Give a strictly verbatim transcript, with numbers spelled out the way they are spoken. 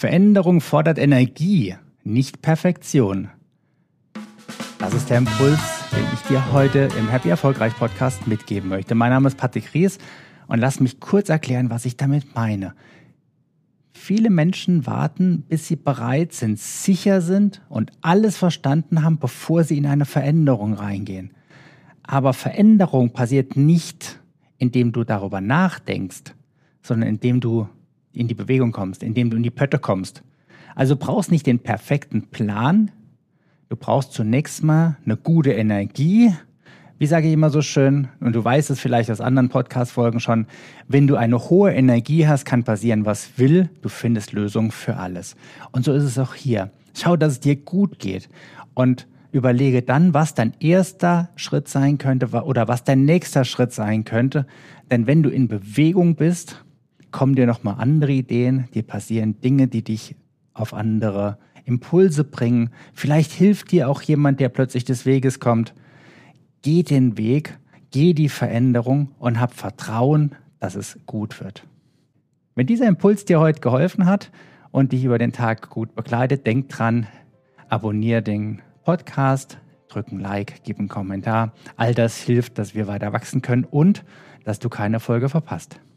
Veränderung fordert Energie, nicht Perfektion. Das ist der Impuls, den ich dir heute im Happy Erfolgreich Podcast mitgeben möchte. Mein Name ist Patrick Ries und lass mich kurz erklären, was ich damit meine. Viele Menschen warten, bis sie bereit sind, sicher sind und alles verstanden haben, bevor sie in eine Veränderung reingehen. Aber Veränderung passiert nicht, indem du darüber nachdenkst, sondern indem du in die Bewegung kommst, indem du in die Pötte kommst. Also du brauchst nicht den perfekten Plan, du brauchst zunächst mal eine gute Energie. Wie sage ich immer so schön, und du weißt es vielleicht aus anderen Podcast-Folgen schon, wenn du eine hohe Energie hast, kann passieren, was will, du findest Lösungen für alles. Und so ist es auch hier. Schau, dass es dir gut geht und überlege dann, was dein erster Schritt sein könnte oder was dein nächster Schritt sein könnte. Denn wenn du in Bewegung bist, kommen dir nochmal andere Ideen, dir passieren Dinge, die dich auf andere Impulse bringen. Vielleicht hilft dir auch jemand, der plötzlich des Weges kommt. Geh den Weg, geh die Veränderung und hab Vertrauen, dass es gut wird. Wenn dieser Impuls dir heute geholfen hat und dich über den Tag gut begleitet, denk dran, abonniere den Podcast, drück ein Like, gib einen Kommentar. All das hilft, dass wir weiter wachsen können und dass du keine Folge verpasst.